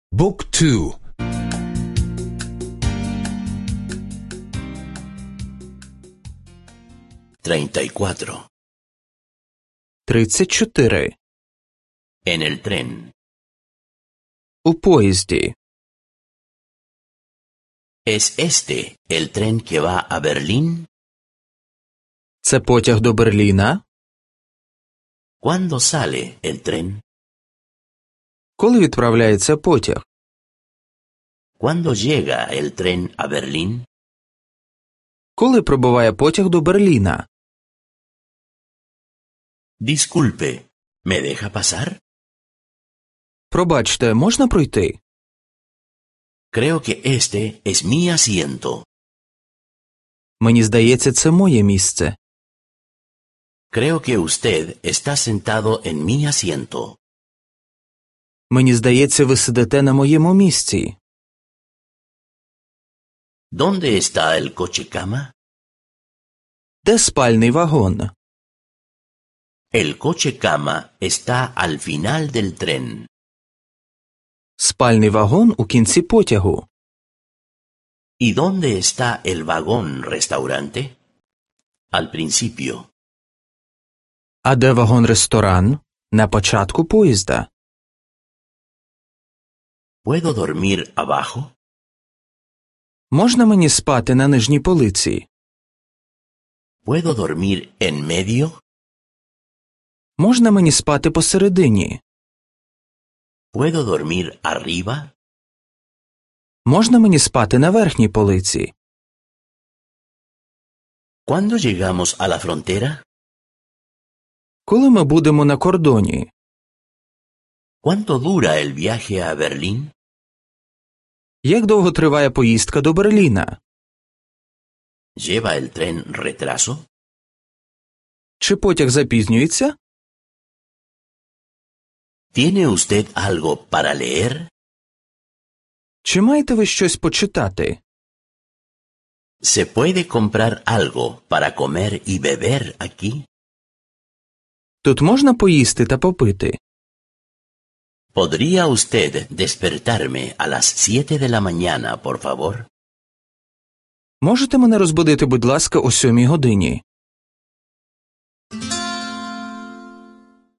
Book 2. 34. 34. En el tren. У поїзді. ¿Es este el tren que va a Berlín? Це потяг до Берліна? ¿Cuándo sale el tren? Коли відправляється потяг? ¿Cuándo llega el tren a Berlín? Коли прибуває потяг до Берліна? Disculpe, ¿me deja pasar? Пробачте, можна пройти? Creo que este es mi asiento. Мені здається, це моє місце. Creo que usted está sentado en mi asiento. Мені здається, ви сидите на моєму місці. ¿Dónde está el coche-cama? Де спальний вагон? El coche-cama está al final del tren. Спальний вагон у кінці потягу. ¿Y dónde está el vagón-restaurante? Al principio. А де вагон-ресторан? На початку поїзда. ¿Puedo dormir abajo? Можна мені спати на нижній полиці? ¿Puedo dormir en medio? Можна мені спати посередині? ¿Puedo dormir arriba? Можна мені спати на верхній полиці? ¿Cuándo llegamos a la frontera? Коли ми будемо на кордоні? ¿Cuánto dura el viaje a Berlín? Як довго триває поїздка до Берліна? ¿Lleva el tren retraso? Чи потяг запізнюється? ¿Tiene usted algo para leer? Чи маєте ви щось почитати? ¿Se puede comprar algo para comer y beber aquí? Тут можна поїсти та попити? ¿Podría usted despertarme a las 7 de la mañana, por favor? Можете мене розбудити, будь ласка, о 7 годині?